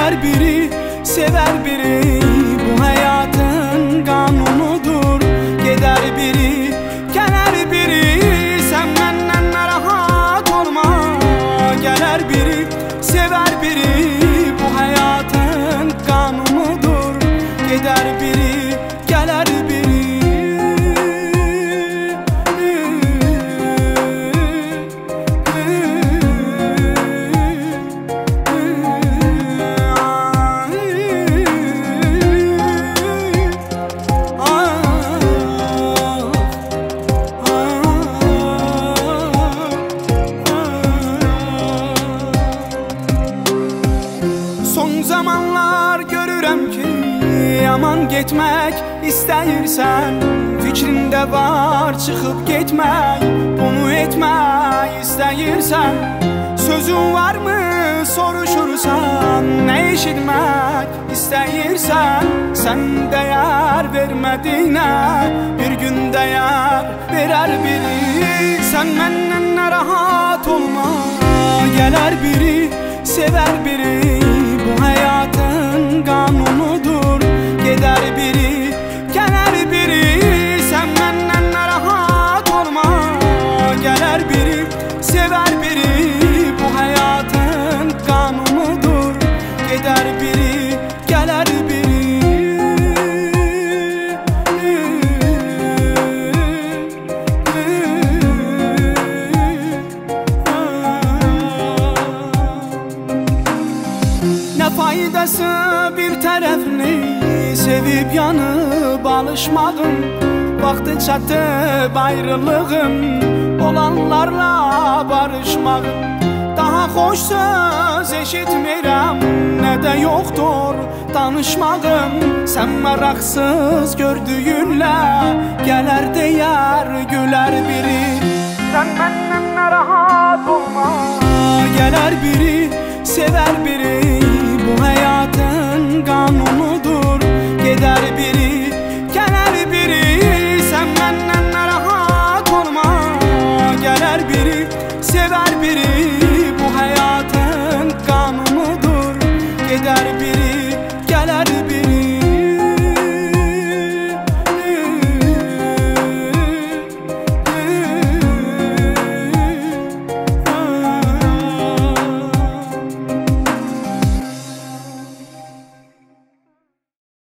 Gelir biri, sever biri, bu hayatın kanunudur. Gider biri, gelir biri, sen benden rahat olma. Gelir biri, sever biri, bu hayatın kanunudur. Gider biri, gelir biri. Son zamanlar görürəm ki, yaman getmək istəyirsən. Fikrində var çıxıb getmək, bunu etmək istəyirsən. Sözün varmı soruşursan, nə eşitmək istəyirsən. Sən dəyər vermədiyinə, bir gün dəyər verər biri. Sən məndən narahat olma, gələr biri, sever biri, bu hayatın kanunudur. Gider biri, gelir biri, sen benden rahat olma. Gelir biri, sever biri, bu hayatın kanunudur. Gider biri, gelir biri. Ne faydası bir tərəfini sevib yanıb alışmağın. Vaxtı çatıb ayrılığın, olanlarla barışmağın. Daha xoş söz eşitmirəm, nə də yoxdur danışmağın. Sən maraqsız gördüyünlə gələr deyər, gülər biri. Sən məndən narahat olma, gələr biri, sever biri, bu hayatın kanunudur. Gider biri,